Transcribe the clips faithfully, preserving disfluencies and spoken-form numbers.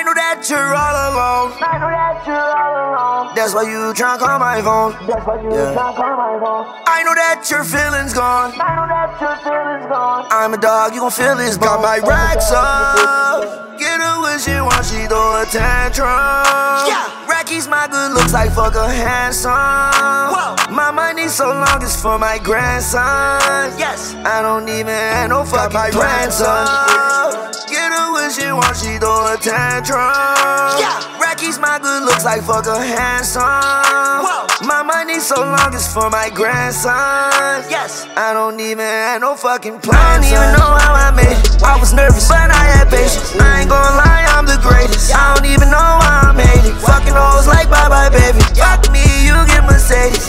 know that you're all alone. I know that you're all alone. That's why you tryna call my phone. That's why you Yeah. tryna call my phone. I know that your feelings gone. I know that your feelings gone. I'm a dog, you gon' feel this. Got my racks up. Get her when she wants, she throw a tantrum. Yeah. Racky's my good looks like fuck a handsome. Whoa. My money so long it's for my grandson. Yes. I don't even have no fucking grandson. Get her when she wants, she throw a tantrum. Yeah. Racky's my good looks like fuck a handsome. Whoa. My money so long it's for my grandson. Yes. I don't even have no fucking plans. I don't even son. know how I made it. I was nervous, but I had patience. I ain't gonna lie, I'm the greatest. I don't even know how I made it. Fucking hoes like bye bye, baby. Fuck me, you get Mercedes.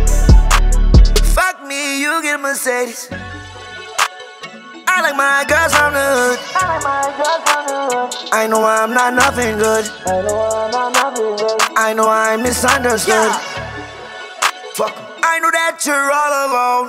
Fuck me, you get Mercedes. I like my girls from the hood. I like my girls from the hood. I know I'm not nothing good. I know I'm not nothing good. I know I'm misunderstood. Yeah. Fuck 'em. I know that you're all alone.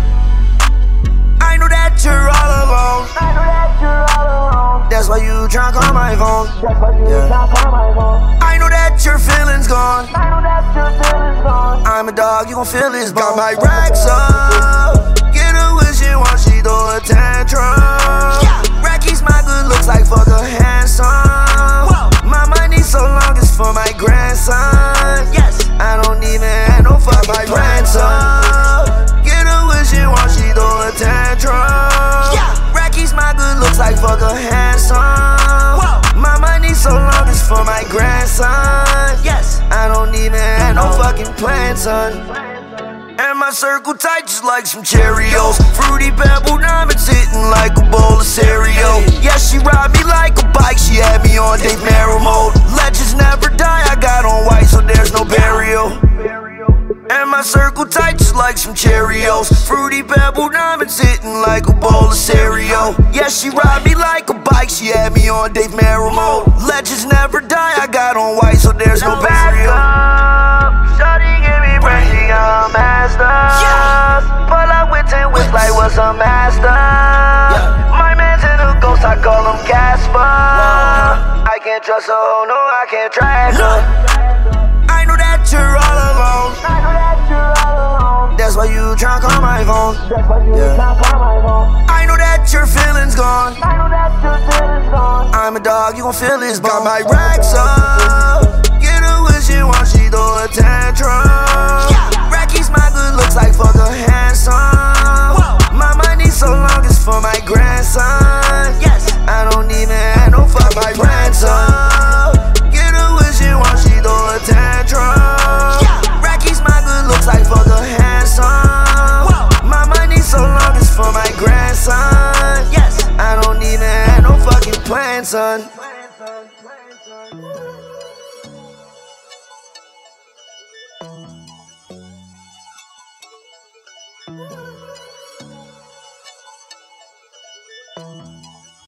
I know that you're all alone. I know that you're all alone. That's why you tryna call my phone. That's why you Yeah. tryna call my phone. I know that your feelings gone. I know that your feelings gone. I'm a dog, you gon' feel this. Got my racks up. Get her when she wants, she throw a tantrum. Yeah. Racky's my good looks like fuck a handsome. Whoa. My money so long it's for my grandson. Yes. I don't even have no fucking grandson. Get her when she wants, she throw a tantrum. Yeah. Racky's my good looks like fuck a handsome. Whoa. My money so long it's for my grandson. Yes. I don't even have no fucking plan, son. And my circle tight just like some Cheerios. Fruity pebble diamonds hitting like a bowl of cereal. Yeah, she ride me like a bike, she had me on Dave Merrill mode. Legends never die, I got on white so there's no burial. And my circle tight just like some Cheerios. Fruity pebble diamonds hitting like a bowl of cereal. Yeah, she ride me like a bike, she had me on Dave Merrill mode. Legends never die, I got on white so there's no burial. Shawty give me brain, she got a master. Yeah. Pull up with ten whips like what's a master. Yeah. My man's in a ghost, I call him Casper. I can't trust her, oh no, I can't track her. I know that you're all alone. I know that you're all alone. That's why you tryna call my phone. That's why you Yeah. tryna call my phone. I know that your feelings gone. I know that your feelings gone. I'm a dog, you gon' feel this. Got my racks up. Get her when she wants, she throw a tantrum. Yeah. Racky's my good looks like fuck a handsome. Whoa. My money so long it's for my grandson. Yes. I don't even have no fucking grandson. Get her when she wants, she throw a tantrum. Yeah. Racky's my good looks like fuck a handsome. Whoa. My money so long it's for my grandson. Yes. I don't even have no fucking plan, son.